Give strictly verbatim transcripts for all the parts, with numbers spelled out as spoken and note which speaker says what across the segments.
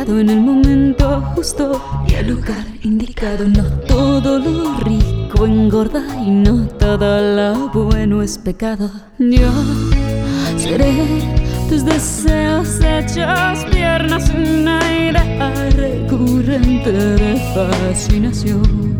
Speaker 1: llegado en el momento justo y al lugar indicado. No todo lo rico engorda y no todo lo bueno es pecado. Yo seré tus deseos hechos piernas, una idea recurrente de fascinación.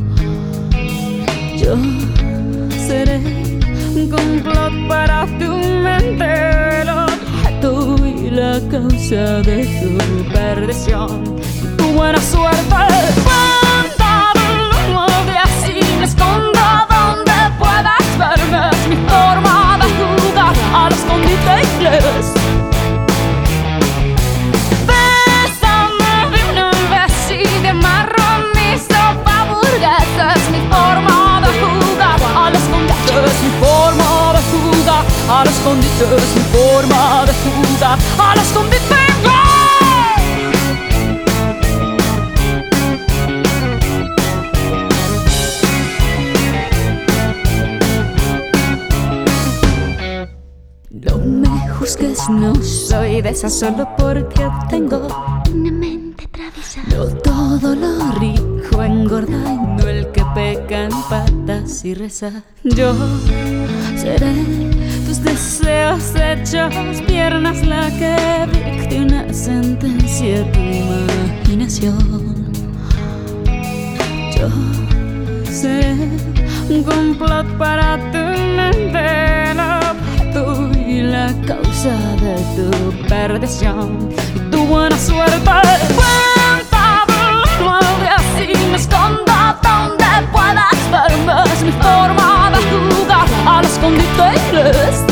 Speaker 1: Yo seré un complot para tu mente, el objeto y la causa de tu perdición. Tu buena suerte, cuenta del humo de así me escondo donde puedas verme. Es mi forma de jugar al escondite inglés. Bésame de una vez y te amarro mi sopa burguesa. Es mi forma de jugar al escondite. Es mi forma de jugar al escondite. Es mi forma de jugar al escondite inglés. No me juzgues, no soy de esas solo porque tengo
Speaker 2: una mente traviesa.
Speaker 1: no todo lo rico engorda y no el que peca en patas y reza. Yo seré tus deseos hechos piernas, la que dicte una sentencia a tu imaginación. Yo seré un complot para tu mente, el objeto y la causa de tu perdición. Y tu buena suerte, cuenta del mundo así me escondo donde puedas verme. Es mi forma de jugar al escondite inglés.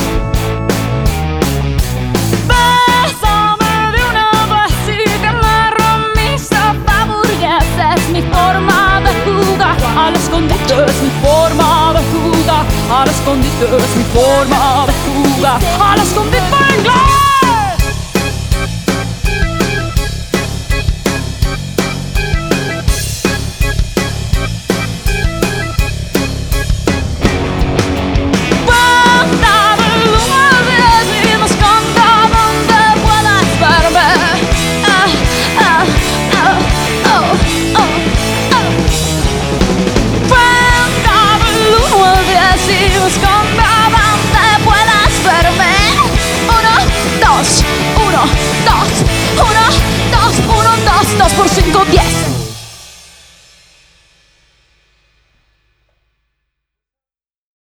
Speaker 1: Bésame de una vez y te amarro mi sopa burguesa. Es mi forma de jugar al escondite. Es mi forma de jugar al escondite. Es mi forma de jugar al escondite inglés. Uno, dos, uno, dos, uno, dos, dos por cinco, diez.